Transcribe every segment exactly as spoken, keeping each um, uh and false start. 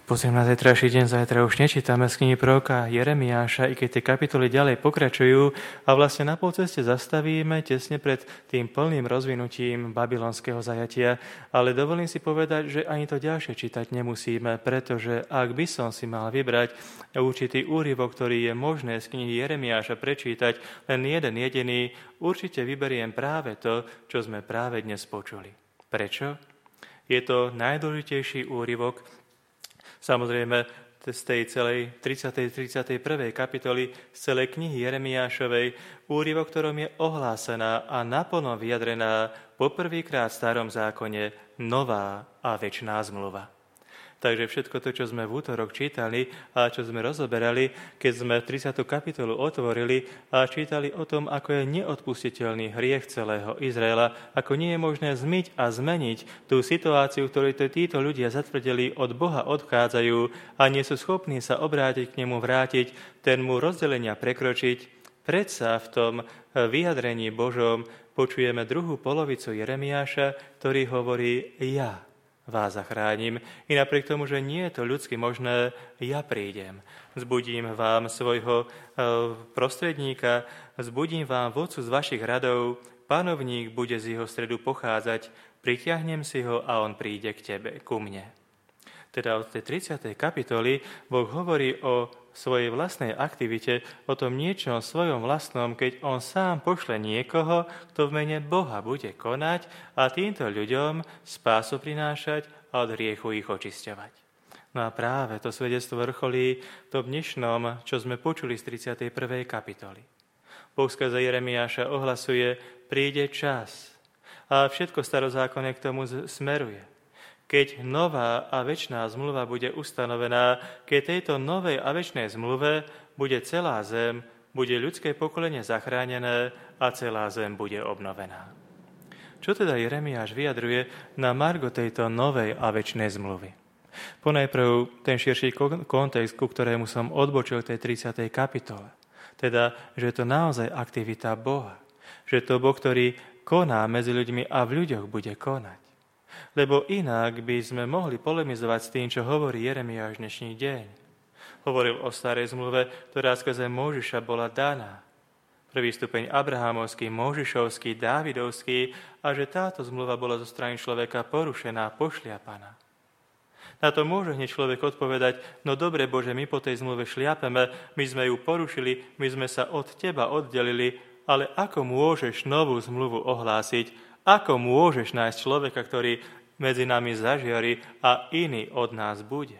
Pozriem na zajtrajší deň, zajtra už nečítame z knihy proroka Jeremiáša, i keď tie kapitoly ďalej pokračujú a vlastne na polceste zastavíme tesne pred tým plným rozvinutím babylonského zajatia, ale dovolím si povedať, že ani to ďalšie čítať nemusíme, pretože ak by som si mal vybrať určitý úryvok, ktorý je možné z knihy Jeremiáša prečítať len jeden jediný, určite vyberiem práve to, čo sme práve dnes počuli. Prečo? Je to najdôležitejší úryvok, samozrejme, z tej celej tridsiatej tridsiatej prvej kapitoly z celej knihy Jeremiášovej, úryvok, ktorom je ohlásená a naplno vyjadrená poprvýkrát v starom zákone nová a večná zmluva. Takže všetko to, čo sme v útorok čítali a čo sme rozoberali, keď sme tridsiatu kapitolu otvorili a čítali o tom, ako je neodpustiteľný hriech celého Izraela, ako nie je možné zmyť a zmeniť tú situáciu, v ktorej títo ľudia zatvrdili, od Boha odchádzajú a nie sú schopní sa obrátiť k nemu, vrátiť, ten mu rozdelenia prekročiť. Predsa v tom vyjadrení Božom počujeme druhú polovicu Jeremiáša, ktorý hovorí ja vás zachránim. I napriek tomu, že nie je to ľudsky možné, ja prídem. Vzbudím vám svojho prostredníka, vzbudím vám vodcu z vašich radov, panovník bude z jeho stredu pochádzať, pritiahnem si ho a on príde k tebe, ku mne. Teda od tej tridsiatej kapitoly Boh hovorí o svojej vlastnej aktivite, o tom niečom svojom vlastnom, keď on sám pošle niekoho, kto v mene Boha bude konať a týmto ľuďom spásu prinášať a od hriechu ich očisťovať. No a práve to svedectvo vrcholí v tom dnešnom, čo sme počuli z tridsiatej prvej kapitoly. Boh skrze Jeremiáša ohlasuje, príde čas a všetko starozákonné k tomu smeruje. Keď nová a večná zmluva bude ustanovená, keď tejto novej a večnej zmluve bude celá zem, bude ľudské pokolenie zachránené a celá zem bude obnovená. Čo teda Jeremiáš vyjadruje na margo tejto novej a večnej zmluvy? Ponajprv ten širší kontext, ku ktorému som odbočil v tej tridsiatej kapitole. Teda, že je to naozaj aktivita Boha. Že je to Boh, ktorý koná medzi ľuďmi a v ľuďoch bude konať. Lebo inak by sme mohli polemizovať s tým, čo hovorí Jeremiáš dnešný deň. Hovoril o starej zmluve, ktorá skrze Mojžiša bola daná. Prvý stupeň Abrahamovský, Mojžišovský, Dávidovský a že táto zmluva bola zo strany človeka porušená, pošliapaná. Na to môže hneď človek odpovedať, no dobre Bože, my po tej zmluve šliapeme, my sme ju porušili, my sme sa od teba oddelili, ale ako môžeš novú zmluvu ohlásiť? Ako môžeš nájsť človeka, ktorý medzi nami zažiari a iný od nás bude?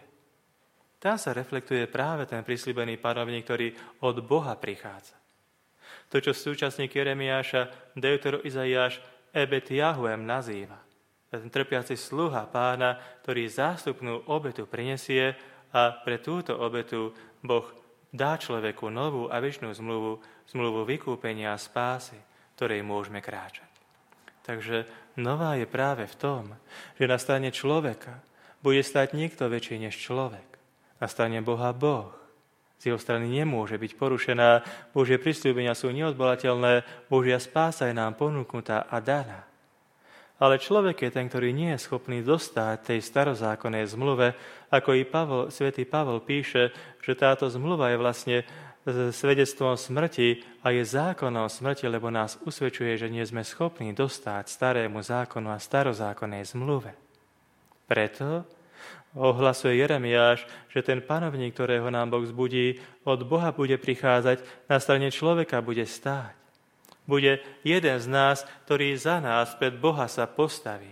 Tam sa reflektuje práve ten prisľúbený panovník, ktorý od Boha prichádza. To, čo súčasník Jeremiáša, deutero Izaiáš Ebet Jahuem nazýva. Ten trpiaci sluha pána, ktorý zástupnú obetu prinesie a pre túto obetu Boh dá človeku novú a večnú zmluvu, zmluvu vykúpenia a spásy, ktorej môžeme kráčať. Takže nová je práve v tom, že na strane človeka bude stať niekto väčší než človek. Na strane Boha Boh. Z jeho strany nemôže byť porušená, Božie prisľúbenia sú neodbolateľné, Božia spása je nám ponúknutá a daná. Ale človek je ten, ktorý nie je schopný dostať tej starozákonnej zmluve, ako i Pavol, svätý Pavol píše, že táto zmluva je vlastne svedectvom smrti a je zákonom smrti, lebo nás usvedčuje, že nie sme schopní dostať starému zákonu a starozákonnej zmluve. Preto ohlasuje Jeremiáš, že ten panovník, ktorého nám Boh vzbudí, od Boha bude prichádzať, na strane človeka bude stáť. Bude jeden z nás, ktorý za nás pred Boha sa postaví.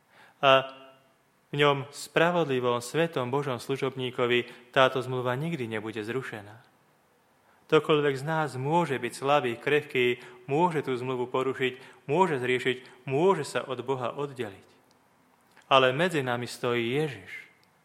A v ňom spravodlivom, svetom Božom služobníkovi táto zmluva nikdy nebude zrušená. Ktokoľvek z nás môže byť slabý, krehký, môže tú zmluvu porušiť, môže zriešiť, môže sa od Boha oddeliť. Ale medzi nami stojí Ježiš,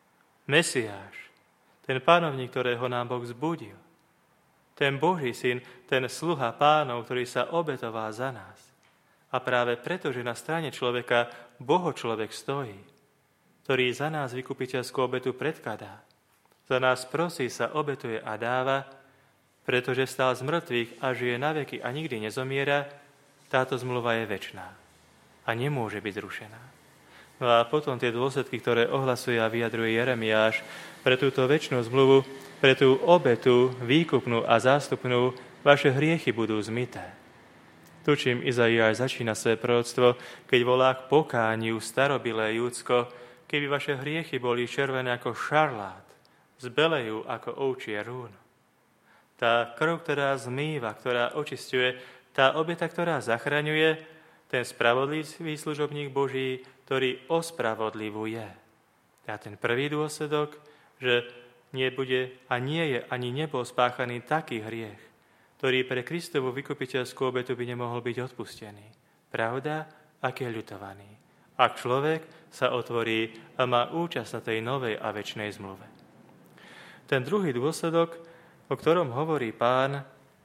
Mesiáš, ten panovník, ktorého nám Boh vzbudil. Ten Boží syn, ten sluha pánov, ktorý sa obetoval za nás. A práve preto, že na strane človeka Boho človek stojí, ktorý za nás vykupiteľskú obetu predkladá. Za nás prosí, sa obetuje a dáva, pretože stál z mŕtvych a žije na veky a nikdy nezomiera, táto zmluva je večná a nemôže byť zrušená. No a potom tie dôsledky, ktoré ohlasuje a vyjadruje Jeremiáš v pre túto večnú zmluvu, pre tú obetu, výkupnú a zástupnú, vaše hriechy budú zmyté. Tu, čím Izaiáš začína svoje proroctvo, keď volá k pokániu starobilé Júdsko, keby vaše hriechy boli červené ako šarlát, zbelejú ako ovčie rún. Tá krv, ktorá zmýva, ktorá očisťuje, tá obeta, ktorá zachraňuje, ten spravodlivý služobník Boží, ktorý ospravodlivuje. A ten prvý dôsledok, že nebude a nie je ani nebol spáchaný taký hriech, ktorý pre Kristovu vykupiteľskú obetu by nemohol byť odpustený. Pravda, aký je ľutovaný. Ak človek sa otvorí a má účasť na tej novej a večnej zmluve. Ten druhý dôsledok, o ktorom hovorí Pán,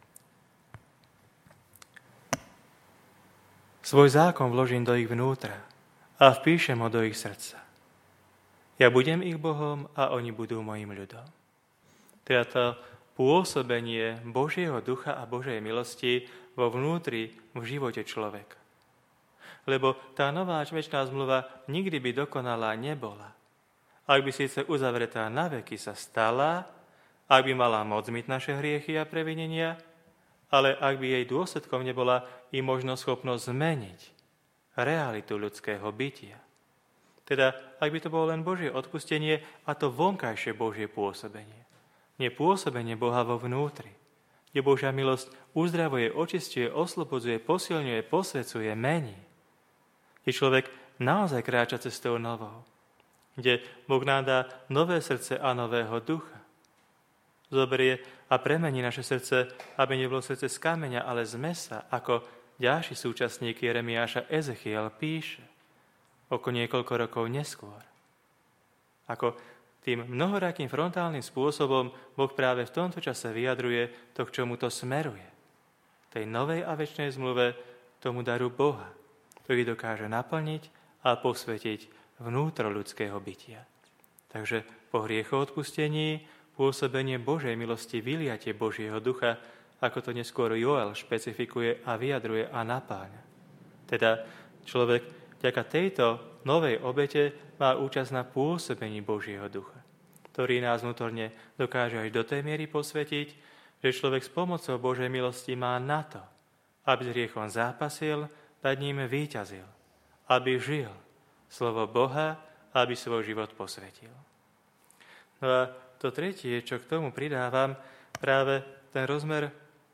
svoj zákon vložím do ich vnútra a vpíšem ho do ich srdca. Ja budem ich Bohom a oni budú mojim ľudom. Teda to pôsobenie Božieho ducha a Božej milosti vo vnútri, v živote človeka. Lebo tá nová večná zmluva nikdy by dokonalá nebola. Ak by síce uzavretá na veky sa stala, ak by mala moc zmyť naše hriechy a previnenia, ale ak by jej dôsledkom nebola i možno schopnosť zmeniť realitu ľudského bytia. Teda, ak by to bolo len Božie odpustenie a to vonkajšie Božie pôsobenie. Nie pôsobenie Boha vo vnútri, kde Božia milosť uzdravuje, očisťuje, oslobodzuje, posilňuje, posvecuje, mení. Kde človek naozaj kráča cestou novou. Kde Boh nám dá nové srdce a nového ducha. Zoberie a premení naše srdce, aby nebolo srdce z kameňa, ale z mesa, ako ďalší súčasník Jeremiáša Ezechiel píše oko niekoľko rokov neskôr. Ako tým mnohorakým frontálnym spôsobom Boh práve v tomto čase vyjadruje to, k čomu to smeruje. Tej novej a večnej zmluve, tomu daru Boha, ktorý dokáže naplniť a posvetiť vnútro ľudského bytia. Takže po hriechoodpustení pôsobenie Božej milosti, vyliatie Božieho ducha, ako to neskôr Joel špecifikuje a vyjadruje a napáľa. Teda človek vďaka tejto novej obete má účasť na pôsobení Božieho ducha, ktorý nás vnútorne dokáže až do tej miery posvetiť, že človek s pomocou Božej milosti má na to, aby s hriechom zápasil, nad ním víťazil, aby žil slovo Boha, aby svoj život posvetil. No a to tretie, čo k tomu pridávam, práve ten rozmer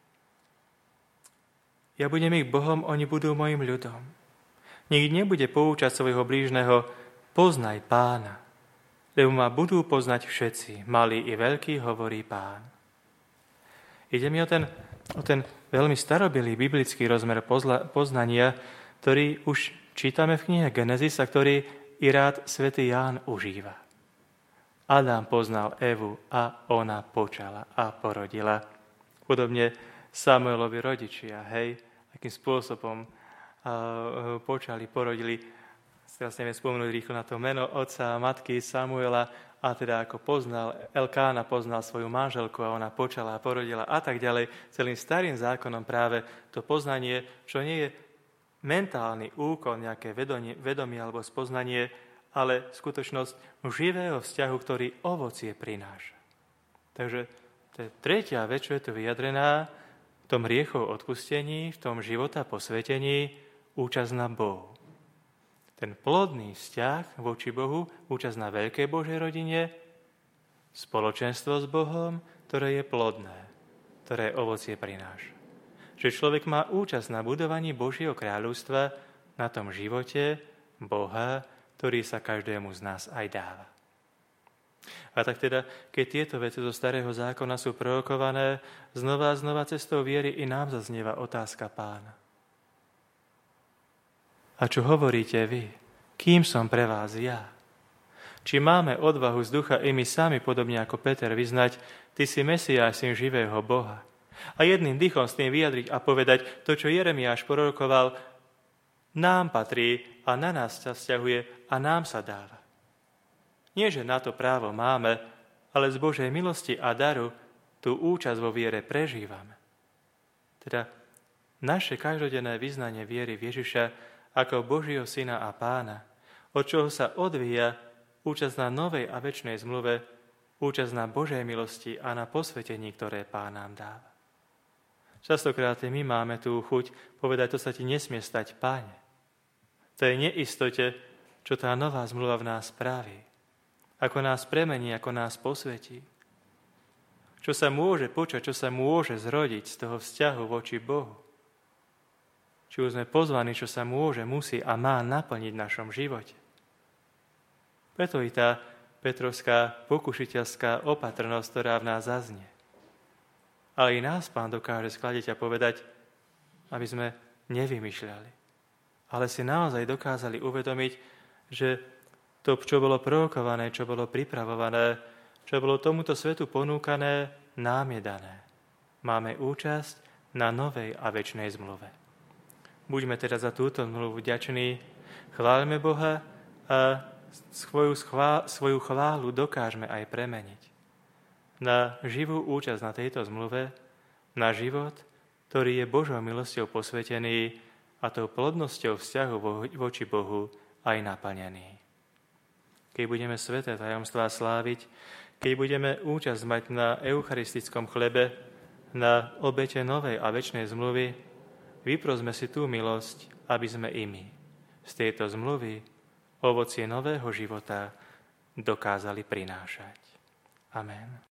ja budem ich Bohom, oni budú mojim ľudom. Nikdy nebude poučať svojho blížneho poznaj Pána, lebo ma budú poznať všetci, malí i veľkí, hovorí Pán. Ide mi o ten, o ten veľmi starobilý biblický rozmer pozla, poznania, ktorý už čítame v knihe Genesis a ktorý i rád svätý Ján užíva. Adam poznal Evu a ona počala a porodila. Podobne Samuelovi rodičia, hej, akým spôsobom uh, počali, porodili. Teraz neviem spomenúť rýchlo na to meno otca a matky Samuela, a teda ako poznal, Elkána poznal svoju manželku a ona počala a porodila a tak ďalej. Celým starým zákonom práve to poznanie, čo nie je mentálny úkon, nejaké vedomie, vedomie alebo spoznanie, ale skutočnosť živého vzťahu, ktorý ovocie prináša. Takže to je tretia vec, čo je tu vyjadrená v tom hriechov odpustení, v tom života posvetení, účasť na Bohu. Ten plodný vzťah voči Bohu, účasť na veľkej Božej rodine, spoločenstvo s Bohom, ktoré je plodné, ktoré ovocie prináša. Že človek má účasť na budovaní Božieho kráľovstva, na tom živote Boha, ktorý sa každému z nás aj dáva. A tak teda, keď tieto veci zo starého zákona sú prorokované, znova a znova cestou viery i nám zaznieva otázka Pána. A čo hovoríte vy? Kým som pre vás ja? Či máme odvahu z ducha i my sami, podobne ako Peter, vyznať, ty si Mesiáš, syn živého Boha. A jedným dýchom s tým vyjadriť a povedať to, čo Jeremiáš prorokoval, nám patrí a na nás sa vzťahuje a nám sa dáva. Nie, že na to právo máme, ale z Božej milosti a daru tú účasť vo viere prežívame. Teda naše každodenné vyznanie viery v Ježiša ako Božieho syna a pána, od čoho sa odvíja účasť na novej a večnej zmluve, účasť na Božej milosti a na posvetení, ktoré Pán nám dáva. Častokrát my máme tú chuť povedať, to sa ti nesmie stať, Páne. To je neistote, čo tá nová zmluva v nás spraví. Ako nás premení, ako nás posvetí. Čo sa môže počať, čo sa môže zrodiť z toho vzťahu voči Bohu. Či už sme pozvaní, čo sa môže, musí a má naplniť v našom živote. Preto i tá petrovská pokušiteľská opatrnosť, ktorá v nás zaznie. Ale i nás Pán dokáže skladiť a povedať, aby sme nevymýšľali. Ale si naozaj dokázali uvedomiť, že to, čo bolo prorokované, čo bolo pripravované, čo bolo tomuto svetu ponúkané, nám je dané. Máme účasť na novej a večnej zmluve. Buďme teda za túto zmluvu vďační, chváľme Boha a svoju, schvá, svoju chválu dokážeme aj premeniť na živú účasť na tejto zmluve, na život, ktorý je Božou milosťou posvetený a tou plodnosťou vzťahu voči Bohu aj naplnený. Keď budeme sväté tajomstvá sláviť, keď budeme účasť mať na eucharistickom chlebe, na obete novej a večnej zmluvy, vyprosme si tú milosť, aby sme i my z tejto zmluvy ovocie nového života dokázali prinášať. Amen.